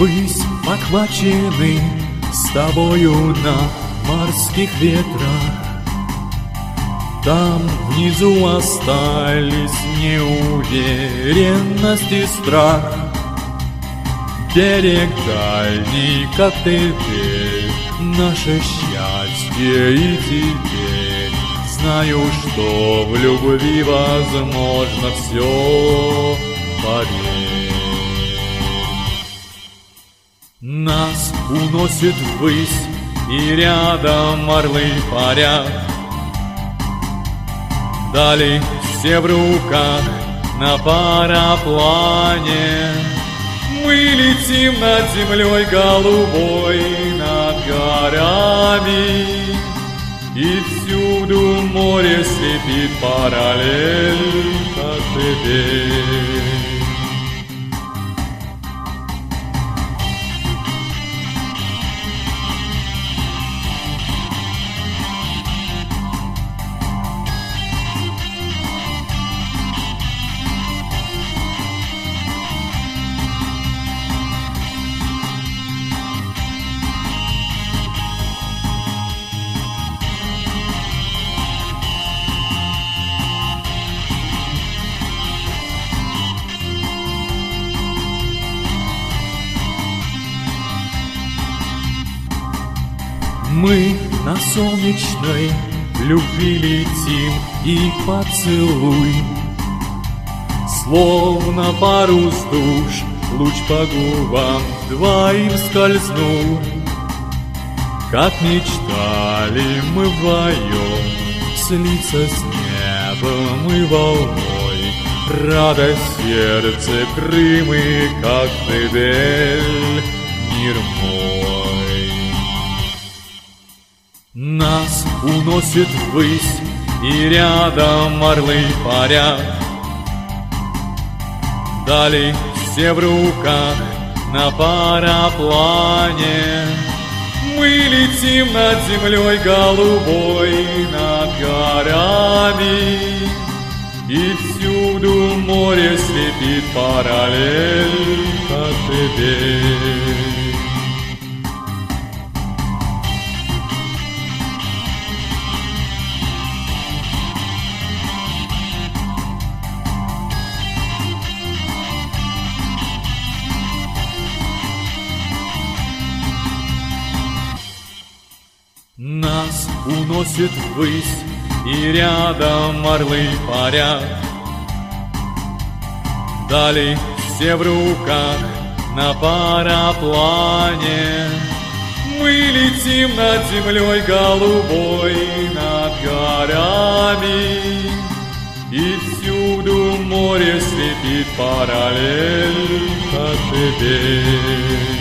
ввысь подхвачены с тобою на морских ветрах. Там внизу остались неуверенность и страх. Берег дальний, как ты верь, наше счастье и теперь. Знаю, что в любви возможно все, поверь. Нас уносит ввысь, и рядом орлы парят. Дали все в руках на параплане. Мы летим над землей голубой, над горами, и всюду море слепит параллель, как теперь. Мы на солнечной любви летим, и поцелуй, словно парус душ, луч по губам двоим скользнул. Как мечтали мы вдвоем слиться с небом и волной. Радость сердце Крым и как Бебель, мир мой. Нас уносит ввысь, и рядом орлы парят. Дали все в руках на параплане. Мы летим над землей голубой, над горами, и всюду море слепит параллель, как теперь. Нас уносит ввысь, и рядом орлы парят. Дали все в руках на параплане. Мы летим над землей голубой, над горами, и всюду море слепит параллель, как теперь.